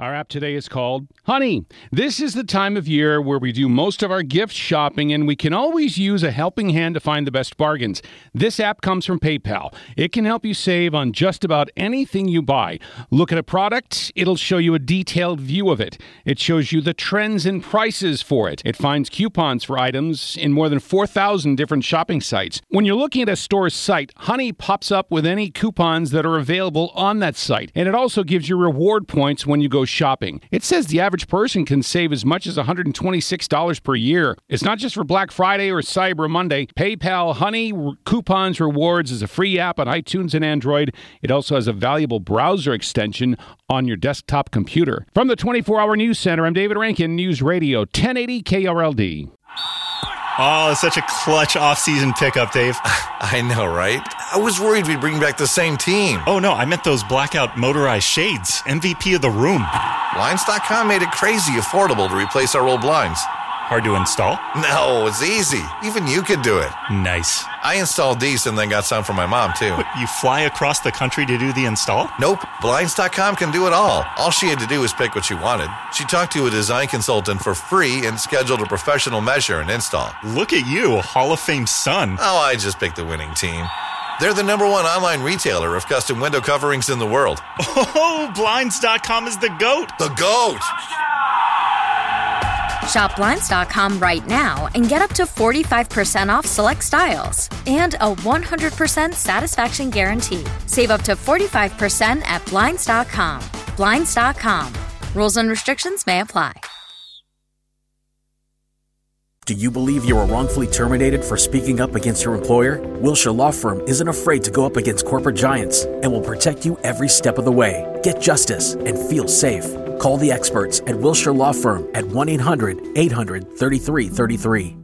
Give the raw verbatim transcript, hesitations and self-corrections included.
Our app today is called Honey. This is the time of year where we do most of our gift shopping, and we can always use a helping hand to find the best bargains. This app comes from PayPal. It can help you save on just about anything you buy. Look at a product, it'll show you a detailed view of it. It shows you the trends and prices for it. It finds coupons for items in more than four thousand different shopping sites. When you're looking at a store's site, Honey pops up with any coupons that are available on that site, and it also gives you reward points when you go shopping. It says the average person can save as much as one hundred twenty-six dollars per year. It's not just for Black Friday or Cyber Monday. PayPal Honey Coupons Rewards is a free app on iTunes and Android. It also has a valuable browser extension on your desktop computer. From the twenty-four hour News Center, I'm David Rankin, News Radio ten eighty K R L D. Oh, it's such a clutch off-season pickup, Dave. I know, right? I was worried we'd bring back the same team. Oh, no, I meant those blackout motorized shades. M V P of the room. Blinds dot com made it crazy affordable to replace our old blinds. Hard to install? No, it's easy. Even you could do it. Nice. I installed these and then got some for my mom, too. What, you fly across the country to do the install? Nope. Blinds dot com can do it all. All she had to do was pick what she wanted. She talked to a design consultant for free and scheduled a professional measure and install. Look at you, Hall of Fame son. Oh, I just picked the winning team. They're the number one online retailer of custom window coverings in the world. Oh, Blinds dot com is the GOAT. The GOAT! Shop Blinds dot com right now and get up to forty-five percent off select styles and a one hundred percent satisfaction guarantee. Save up to forty-five percent at Blinds dot com. Blinds dot com. Rules and restrictions may apply. Do you believe you were wrongfully terminated for speaking up against your employer? Wilshire Law Firm isn't afraid to go up against corporate giants and will protect you every step of the way. Get justice and feel safe. Call the experts at Wilshire Law Firm at one eight hundred eight hundred thirty-three thirty-three.